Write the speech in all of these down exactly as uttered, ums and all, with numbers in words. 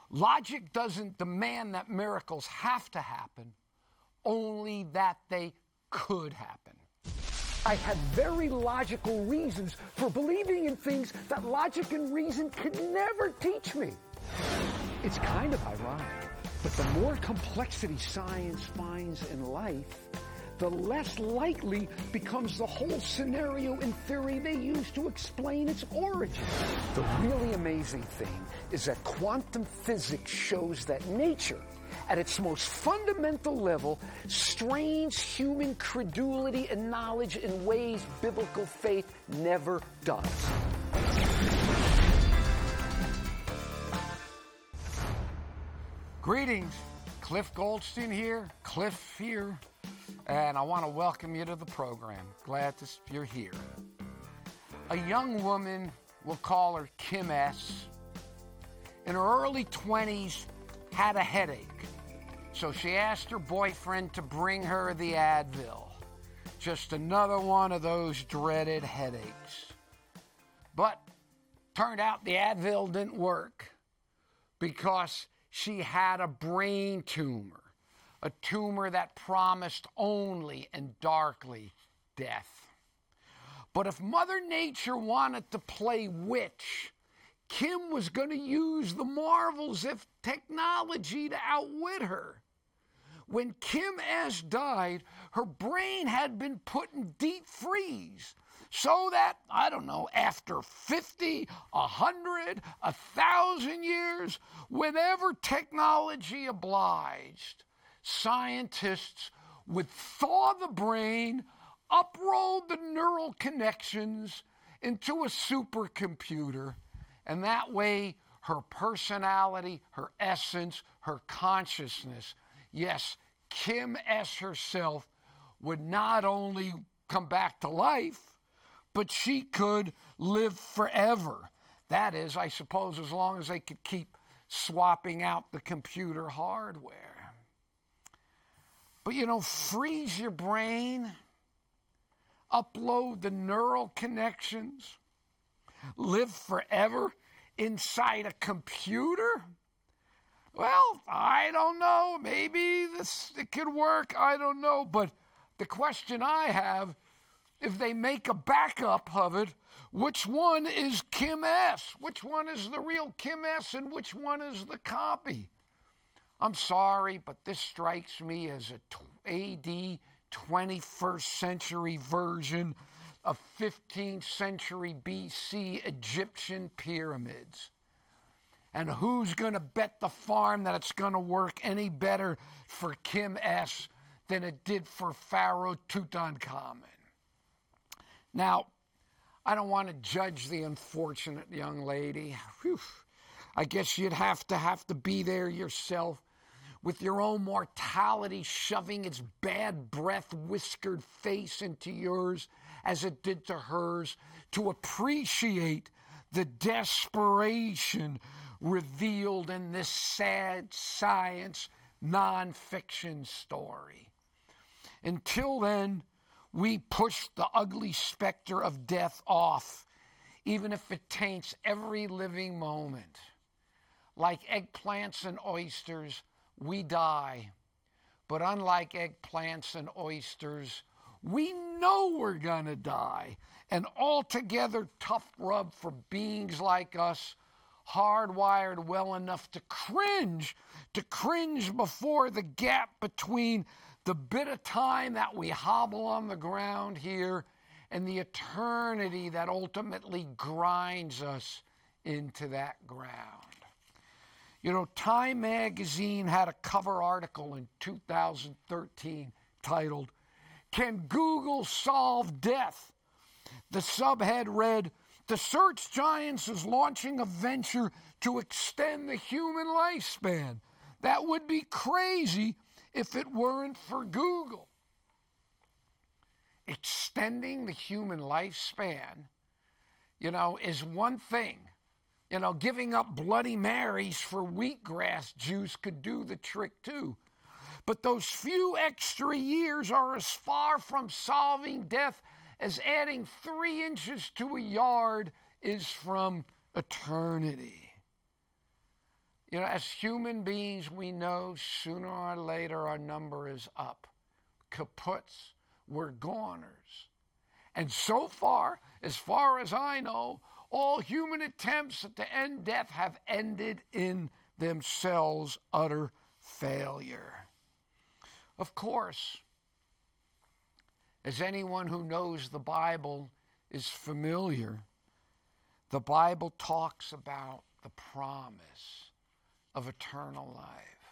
Logic doesn't demand that miracles have to happen, only that they could happen. I had very logical reasons for believing in things that logic and reason could never teach me. It's kind of ironic, but the more complexity science finds in life, the less likely becomes the whole scenario and theory they use to explain its origin. The really amazing thing is that quantum physics shows that nature, at its most fundamental level, strains human credulity and knowledge in ways biblical faith never does. Greetings, Cliff Goldstein here, Cliff here, and I want to welcome you to the program. Glad that you're here. A young woman, we'll call her Kim S., in her early twenties, had a headache. So she asked her boyfriend to bring her the Advil. Just another one of those dreaded headaches. But turned out the Advil didn't work because she had a brain tumor, a tumor that promised only and darkly death. But if Mother Nature wanted to play witch, Kim was going to use the marvels of technology to outwit her. When Kim S. died, her brain had been put in deep freeze so that, I don't know, after fifty, a hundred, a thousand years, whenever technology obliged, scientists would thaw the brain, uproll the neural connections into a supercomputer, and that way her personality, her essence, her consciousness, yes, Kim S. herself, would not only come back to life, but she could live forever. That is, I suppose, as long as they could keep swapping out the computer hardware. But, you know, freeze your brain, upload the neural connections, live forever inside a computer? Well, I don't know. Maybe this it could work. I don't know. But the question I have, if they make a backup of it, which one is Kim S? Which one is the real Kim S and which one is the copy? I'm sorry, but this strikes me as a A D twenty-first century version of fifteenth century B C Egyptian pyramids. And who's going to bet the farm that it's going to work any better for Kim S than it did for Pharaoh Tutankhamun? Now, I don't want to judge the unfortunate young lady. Whew. I guess you'd have to have to be there yourself, with your own mortality shoving its bad breath whiskered face into yours as it did to hers, to appreciate the desperation revealed in this sad science nonfiction story. Until then, we push the ugly specter of death off, even if it taints every living moment. Like eggplants and oysters, we die. But unlike eggplants and oysters, we know we're gonna die. An altogether tough rub for beings like us, hardwired well enough to cringe, to cringe before the gap between the bit of time that we hobble on the ground here and the eternity that ultimately grinds us into that ground. You know, Time magazine had a cover article in two thousand thirteen titled, "Can Google Solve Death?" The subhead read, "The search giants is launching a venture to extend the human lifespan. That would be crazy if it weren't for Google." Extending the human lifespan, you know, is one thing. You know, giving up Bloody Marys for wheatgrass juice could do the trick too. But those few extra years are as far from solving death as adding three inches to a yard is from eternity. You know, as human beings, we know sooner or later our number is up. Kaputs, we're goners. And so far, as far as I know, all human attempts to end death have ended in themselves utter failure. Of course, as anyone who knows the Bible is familiar, the Bible talks about the promise of eternal life.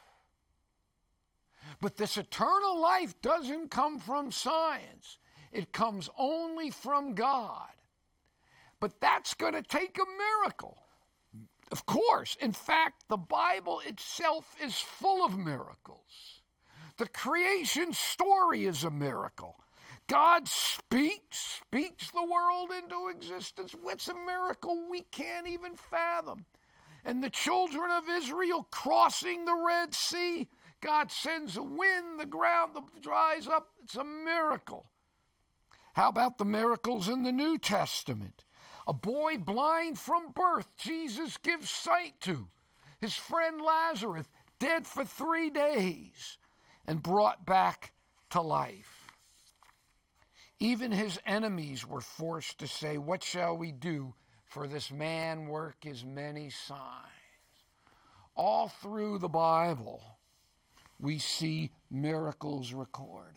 But this eternal life doesn't come from science. It comes only from God. But that's going to take a miracle. Of course, in fact, the Bible itself is full of miracles. The creation story is a miracle. God speaks, speaks the world into existence. It's a miracle we can't even fathom. And the children of Israel crossing the Red Sea, God sends a wind, the ground dries up. It's a miracle. How about the miracles in the New Testament? A boy blind from birth, Jesus gives sight to. His friend Lazarus, dead for three days, and brought back to life. Even his enemies were forced to say, "What shall we do? For this man work his many signs." All through the Bible, we see miracles recorded.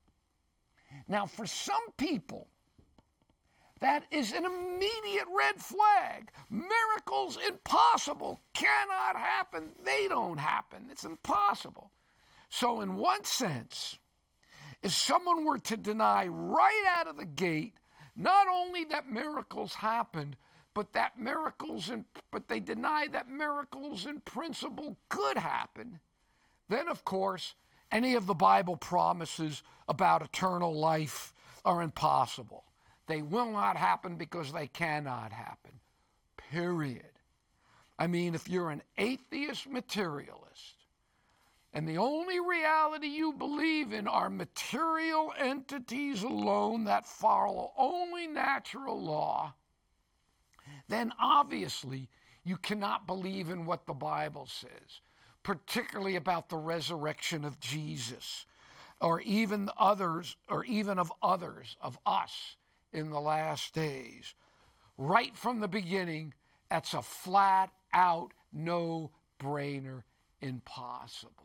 Now, for some people, that is an immediate red flag. Miracles impossible, cannot happen. They don't happen. It's impossible. So in one sense, if someone were to deny right out of the gate, not only that miracles happened, but that miracles in, but they deny that miracles in principle could happen, then of course, any of the Bible promises about eternal life are impossible. They will not happen because they cannot happen. Period. I mean, if you're an atheist materialist, and the only reality you believe in are material entities alone that follow only natural law, then obviously you cannot believe in what the Bible says, particularly about the resurrection of Jesus, or even others, or even of others, of us in the last days. Right from the beginning, that's a flat out, no-brainer, impossible.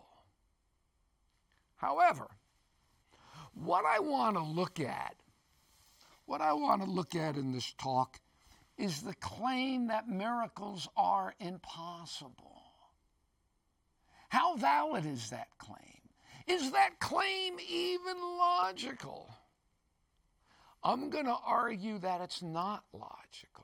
However, what I want to look at, what I want to look at in this talk is the claim that miracles are impossible. How valid is that claim? Is that claim even logical? I'm going to argue that it's not logical.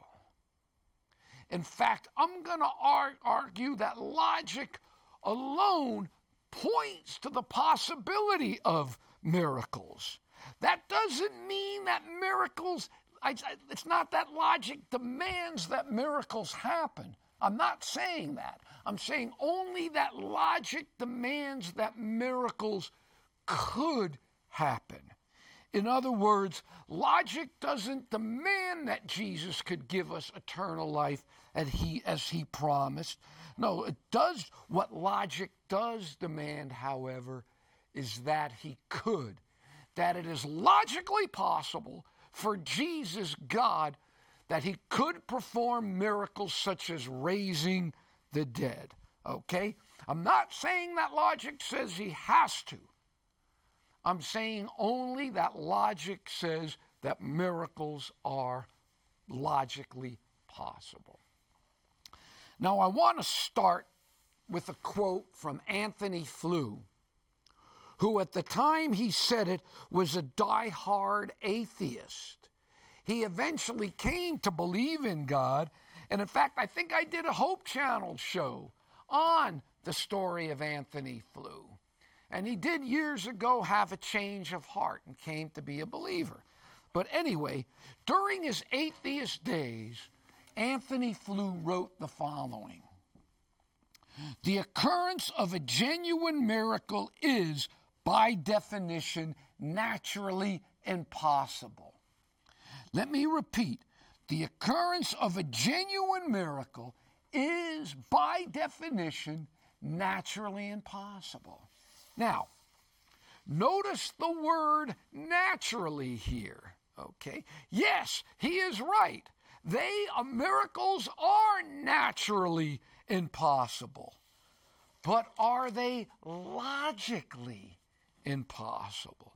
In fact, I'm going to ar- argue that logic alone points to the possibility of miracles. That doesn't mean that miracles, I, I, it's not that logic demands that miracles happen. I'm not saying that. I'm saying only that logic demands that miracles could happen. In other words, logic doesn't demand that Jesus could give us eternal life as he, as he promised. No, it does. What logic does demand, however, is that he could. That it is logically possible for Jesus, God, that he could perform miracles such as raising the dead. Okay? I'm not saying that logic says he has to. I'm saying only that logic says that miracles are logically possible. Now, I want to start with a quote from Anthony Flew, who at the time he said it was a die-hard atheist. He eventually came to believe in God, and in fact, I think I did a Hope Channel show on the story of Anthony Flew. And he did years ago have a change of heart and came to be a believer. But anyway, during his atheist days, Anthony Flew wrote the following: "The occurrence of a genuine miracle is, by definition, naturally impossible." Let me repeat. The occurrence of a genuine miracle is, by definition, naturally impossible. Now, notice the word naturally here, okay? Yes, he is right. They, uh, miracles are naturally impossible. But are they logically impossible?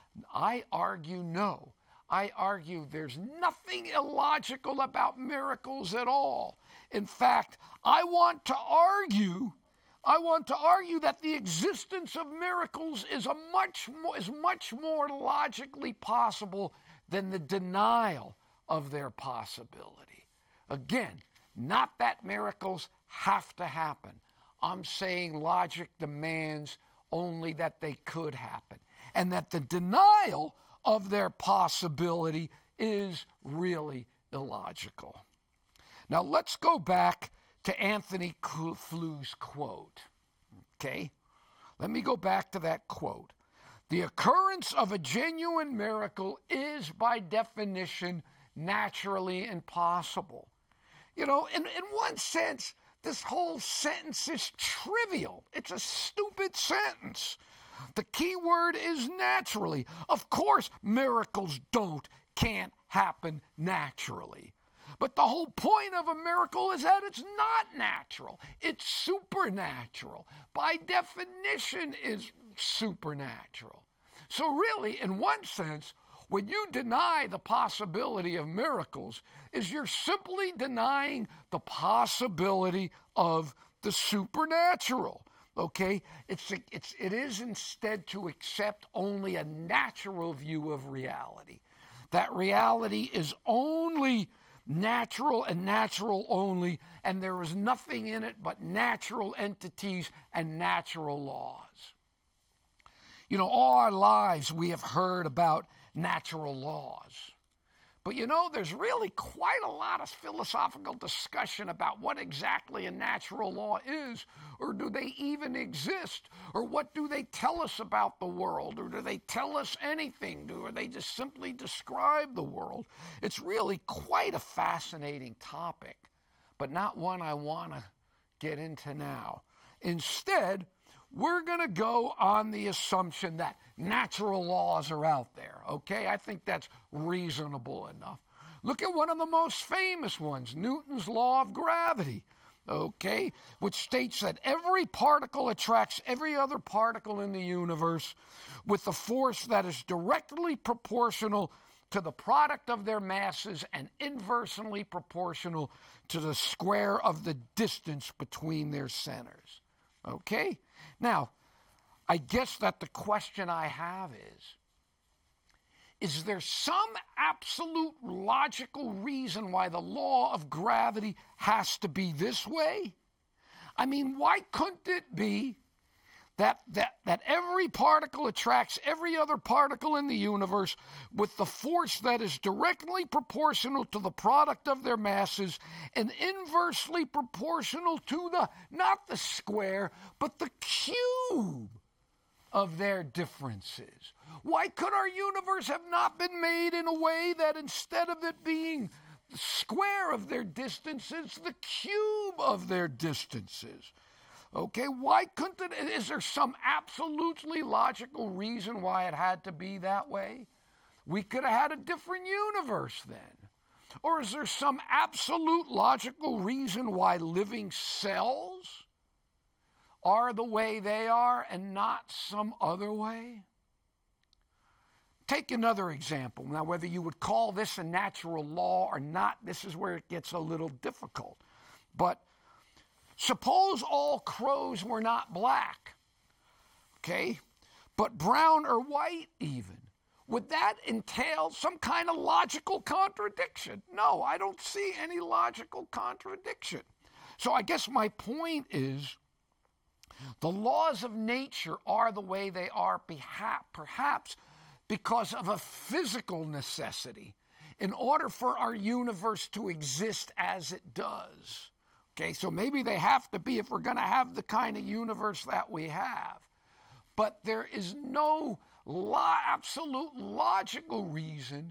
I argue no. I argue there's nothing illogical about miracles at all. In fact, I want to argue, I want to argue that the existence of miracles is a much more, is much more logically possible than the denial of their possibility. Again, not that miracles have to happen. I'm saying logic demands only that they could happen, and that the denial of their possibility is really illogical. Now let's go back to Anthony Fleur's quote. Okay? Let me go back to that quote. The occurrence of a genuine miracle is by definition naturally impossible. You know, in, in one sense, this whole sentence is trivial. It's a stupid sentence. The key word is naturally. Of course, miracles don't, can't happen naturally. But the whole point of a miracle is that it's not natural. It's supernatural. By definition, it's supernatural. So really, in one sense, when you deny the possibility of miracles, is you're simply denying the possibility of the supernatural. Okay? It's, it's, it is instead to accept only a natural view of reality. That reality is only natural and natural only, and there is nothing in it but natural entities and natural laws. You know, all our lives we have heard about natural laws. But you know, there's really quite a lot of philosophical discussion about what exactly a natural law is, or do they even exist, or what do they tell us about the world, or do they tell us anything, or they just simply describe the world? It's really quite a fascinating topic, but not one I want to get into now. Instead, we're going to go on the assumption that natural laws are out there, okay? I think that's reasonable enough. Look at one of the most famous ones, Newton's law of gravity, okay, which states that every particle attracts every other particle in the universe with a force that is directly proportional to the product of their masses and inversely proportional to the square of the distance between their centers, okay? Now, I guess that the question I have is, is there some absolute logical reason why the law of gravity has to be this way? I mean, why couldn't it be that, that, that every particle attracts every other particle in the universe with the force that is directly proportional to the product of their masses and inversely proportional to the, not the square, but the cube of their differences? Why could our universe have not been made in a way that instead of it being the square of their distances, the cube of their distances? Okay, why couldn't it? Is there some absolutely logical reason why it had to be that way? We could have had a different universe then. Or is there some absolute logical reason why living cells are the way they are and not some other way? Take another example. Now, whether you would call this a natural law or not, this is where it gets a little difficult. But suppose all crows were not black, okay, but brown or white even. Would that entail some kind of logical contradiction? No, I don't see any logical contradiction. So I guess my point is, the laws of nature are the way they are, perhaps because of a physical necessity, in order for our universe to exist as it does. Okay, so maybe they have to be if we're going to have the kind of universe that we have. But there is no lo- absolute logical reason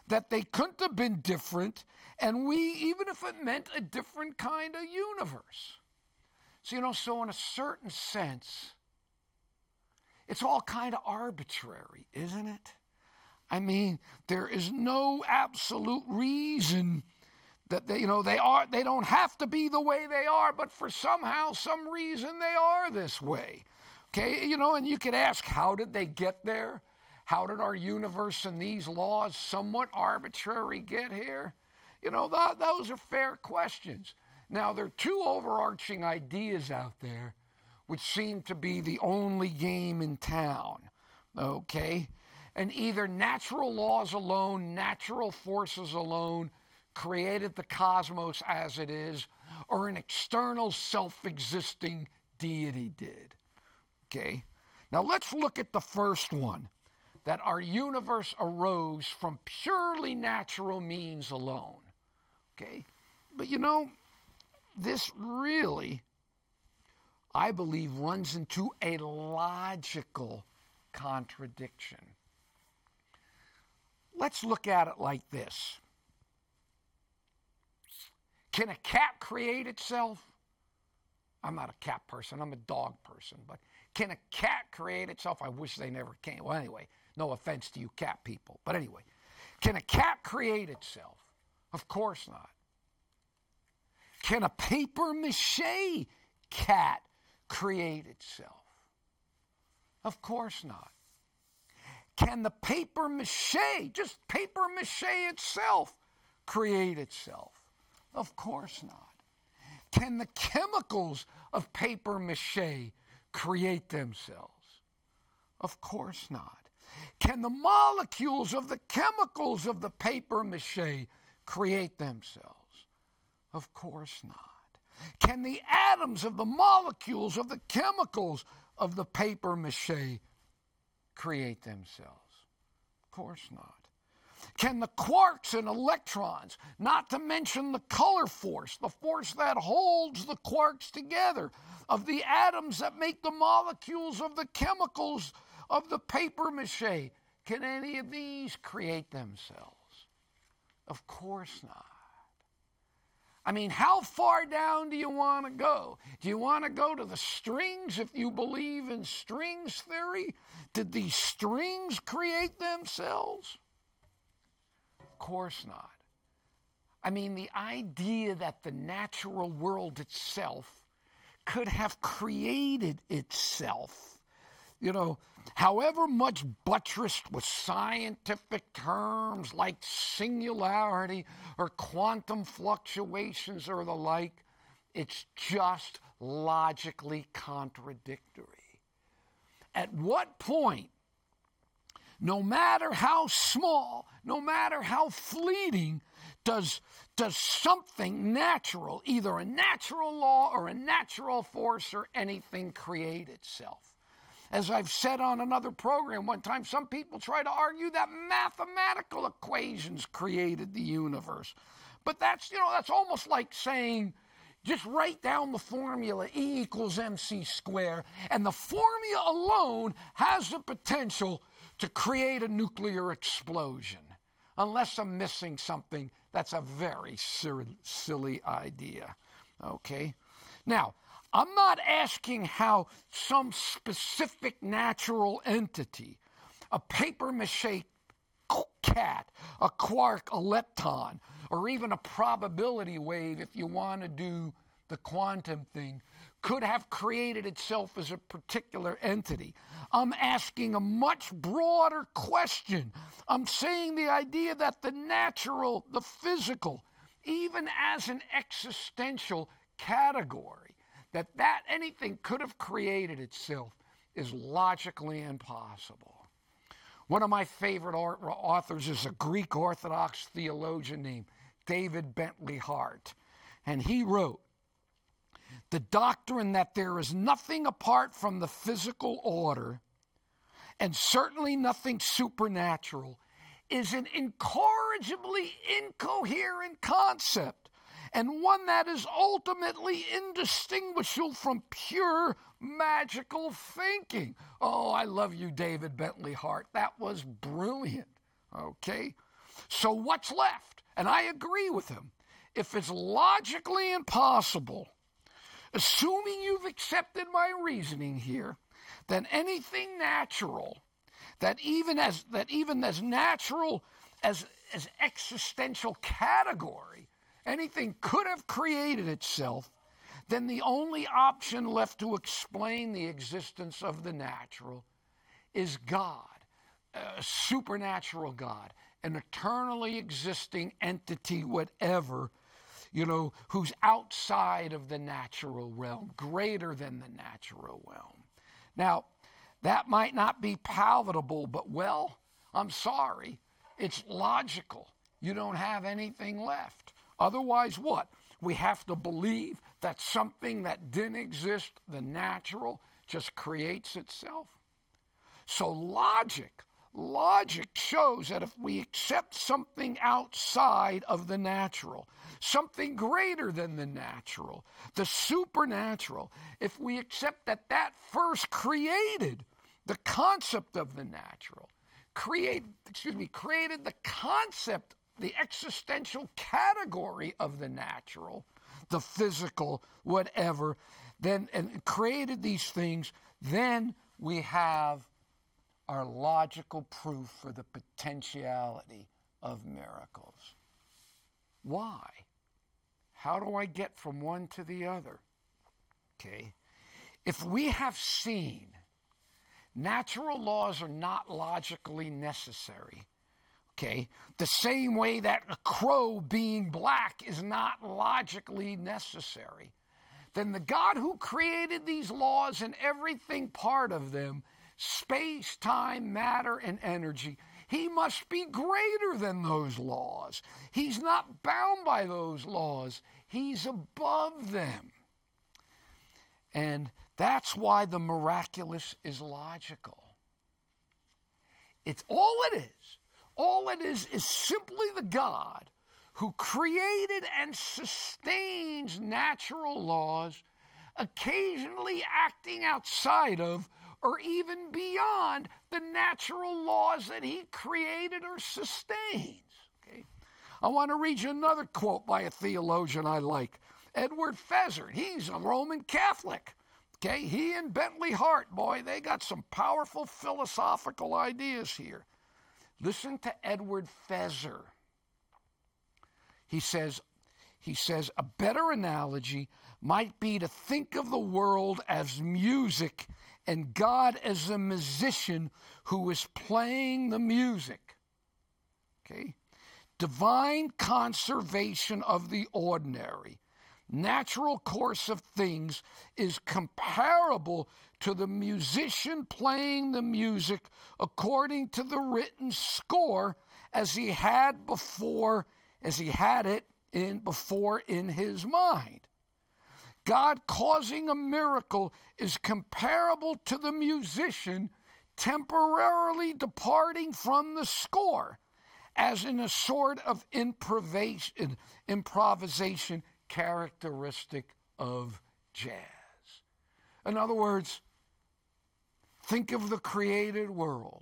that they couldn't have been different, and we, even if it meant a different kind of universe. So, you know, so in a certain sense, it's all kind of arbitrary, isn't it? I mean, there is no absolute reason that they, you know, they are, they don't have to be the way they are, but for somehow, some reason they are this way. Okay, you know, and you could ask, how did they get there? How did our universe and these laws, somewhat arbitrary, get here? You know, th- those are fair questions. Now, there are two overarching ideas out there which seem to be the only game in town, okay? And either natural laws alone, natural forces alone, created the cosmos as it is, or an external self-existing deity did. Okay, now let's look at the first one, that our universe arose from purely natural means alone. Okay, but you know, this really, I believe, runs into a logical contradiction. Let's look at it like this. Can a cat create itself? I'm not a cat person, I'm a dog person, but can a cat create itself? I wish they never came. Well, anyway, no offense to you cat people. But anyway, can a cat create itself? Of course not. Can a paper mache cat create itself? Of course not. Can the paper mache, just paper mache itself, create itself? Of course not. Can the chemicals of paper mache create themselves? Of course not. Can the molecules of the chemicals of the paper mache create themselves? Of course not. Can the atoms of the molecules of the chemicals of the paper mache create themselves? Of course not. Can the quarks and electrons, not to mention the color force, the force that holds the quarks together, of the atoms that make the molecules of the chemicals of the paper mache, can any of these create themselves? Of course not. I mean, how far down do you want to go? Do you want to go to the strings if you believe in strings theory? Did these strings create themselves? Of course not. I mean, the idea that the natural world itself could have created itself, you know, however much buttressed with scientific terms like singularity or quantum fluctuations or the like, it's just logically contradictory. At what point, no matter how small, no matter how fleeting, does, does something natural, either a natural law or a natural force or anything, create itself? As I've said on another program one time, some people try to argue that mathematical equations created the universe. But that's, you know, that's almost like saying, just write down the formula E equals mc squared, and the formula alone has the potential to create a nuclear explosion. Unless I'm missing something, that's a very silly idea. Okay? Now, I'm not asking how some specific natural entity, a paper mache cat, a quark, a lepton, or even a probability wave, if you want to do the quantum thing, could have created itself as a particular entity. I'm asking a much broader question. I'm saying the idea that the natural, the physical, even as an existential category, that that anything could have created itself is logically impossible. One of my favorite authors is a Greek Orthodox theologian named David Bentley Hart, and he wrote, "The doctrine that there is nothing apart from the physical order, and certainly nothing supernatural, is an incorrigibly incoherent concept, and one that is ultimately indistinguishable from pure magical thinking." Oh, I love you, David Bentley Hart. That was brilliant, okay? So what's left? And I agree with him. If it's logically impossible, assuming you've accepted my reasoning here, then anything natural, that even as that even as natural as as existential category, anything could have created itself, then the only option left to explain the existence of the natural is God, a supernatural God, an eternally existing entity, whatever, you know, who's outside of the natural realm, greater than the natural realm. Now, that might not be palatable, but well, I'm sorry, it's logical. You don't have anything left. Otherwise, what? We have to believe that something that didn't exist, the natural, just creates itself. So logic, logic shows that if we accept something outside of the natural, something greater than the natural, the supernatural, if we accept that that first created the concept of the natural, create, excuse me, created the concept, the existential category of the natural, the physical, whatever, then and created these things, then we have our logical proof for the potentiality of miracles. Why? How do I get from one to the other? Okay. If we have seen natural laws are not logically necessary, okay, the same way that a crow being black is not logically necessary, then the God who created these laws and everything part of them, space, time, matter, and energy, he must be greater than those laws. He's not bound by those laws. He's above them. And that's why the miraculous is logical. It's all it is. All it is is simply the God who created and sustains natural laws, occasionally acting outside of or even beyond the natural laws that he created or sustains. Okay? I want to read you another quote by a theologian I like, Edward Feser. He's a Roman Catholic. Okay, he and Bentley Hart, boy, they got some powerful philosophical ideas here. Listen to Edward Feser. He says, he says, a better analogy might be to think of the world as music and God as a musician who is playing the music. Okay? Divine conservation of the ordinary, natural course of things is comparable to the musician playing the music according to the written score as he had before, as he had it in before in his mind. God causing a miracle is comparable to the musician temporarily departing from the score, as in a sort of improvisation, improvisation characteristic of jazz. In other words, think of the created world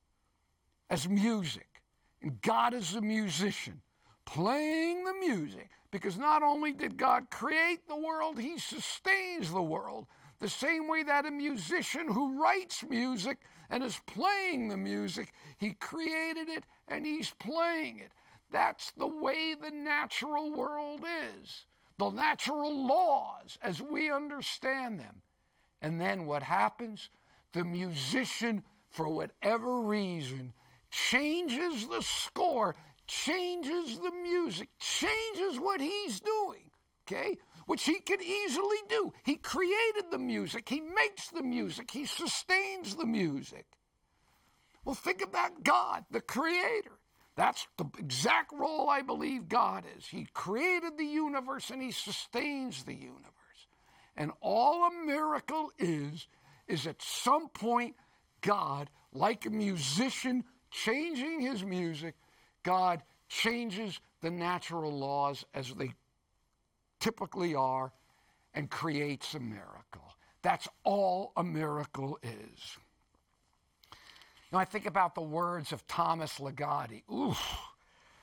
as music, and God is a musician playing the music, because not only did God create the world, he sustains the world, the same way that a musician who writes music and is playing the music, he created it and he's playing it. That's the way the natural world is, the natural laws as we understand them. And then what happens? The musician, for whatever reason, changes the score, changes the music, changes what he's doing, okay? Which he can easily do. He created the music, he makes the music, he sustains the music. Well, think about God, the creator. That's the exact role I believe God is. He created the universe and he sustains the universe. And all a miracle is, is at some point God, like a musician changing his music, God changes the natural laws as they typically are and creates a miracle. That's all a miracle is. Now I think about the words of Thomas Ligotti. Oof,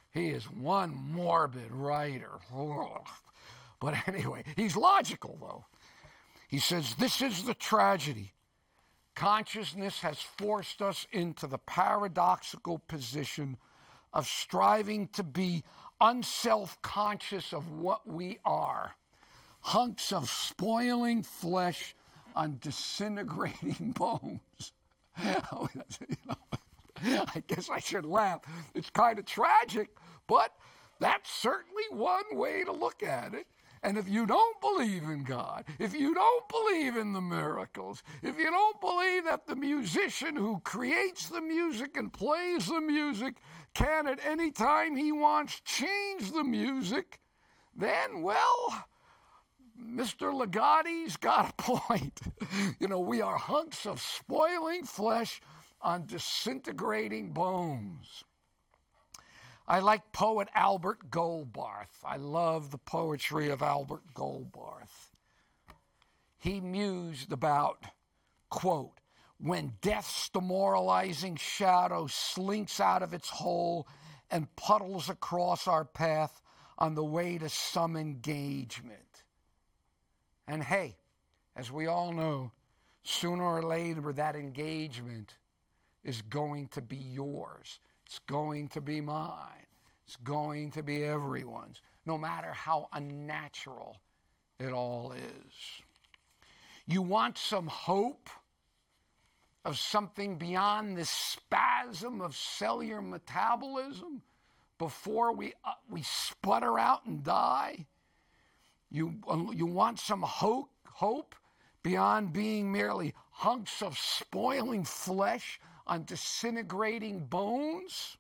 He is one morbid writer. But anyway, he's logical, though. He says, this is the tragedy. Consciousness has forced us into the paradoxical position of striving to be unself-conscious of what we are. Hunks of spoiling flesh on disintegrating bones. You know, I guess I should laugh. It's kind of tragic, but that's certainly one way to look at it. And if you don't believe in God, if you don't believe in the miracles, if you don't believe that the musician who creates the music and plays the music can at any time he wants change the music, then, well, Mister Ligotti's got a point. You know, we are hunks of spoiling flesh on disintegrating bones. I like poet Albert Goldbarth. I love the poetry of Albert Goldbarth. He mused about, quote, when death's demoralizing shadow slinks out of its hole and puddles across our path on the way to some engagement. And hey, as we all know, sooner or later that engagement is going to be yours. It's going to be mine. It's going to be everyone's, no matter how unnatural it all is. You want some hope of something beyond this spasm of cellular metabolism before we uh, we sputter out and die? You, um, you want some hope, hope beyond being merely hunks of spoiling flesh on disintegrating bones?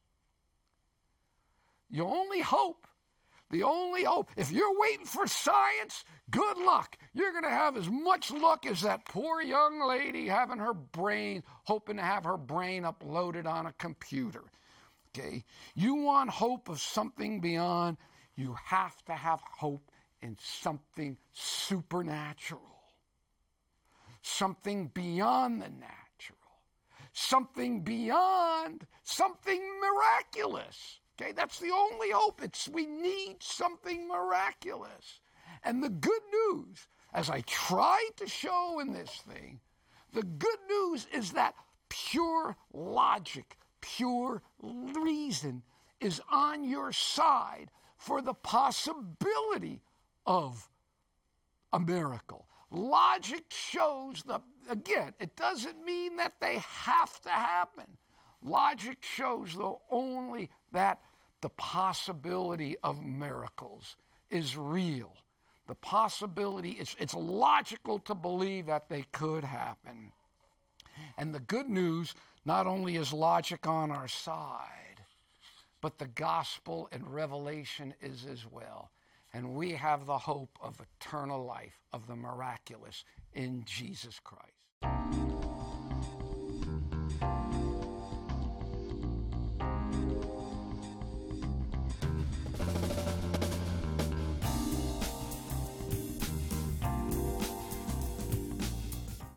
You only hope, the only hope, if you're waiting for science, good luck. You're going to have as much luck as that poor young lady having her brain, hoping to have her brain uploaded on a computer. Okay? You want hope of something beyond, you have to have hope in something supernatural. Something beyond the natural. Something beyond, something miraculous. Okay, that's the only hope. It's we need something miraculous. And the good news, as I tried to show in this thing, the good news is that pure logic, pure reason is on your side for the possibility of a miracle. Logic shows the, again, it doesn't mean that they have to happen. Logic shows, though, only that the possibility of miracles is real. The possibility, it's, it's logical to believe that they could happen. And the good news, not only is logic on our side, but the gospel and revelation is as well. And we have the hope of eternal life, of the miraculous in Jesus Christ.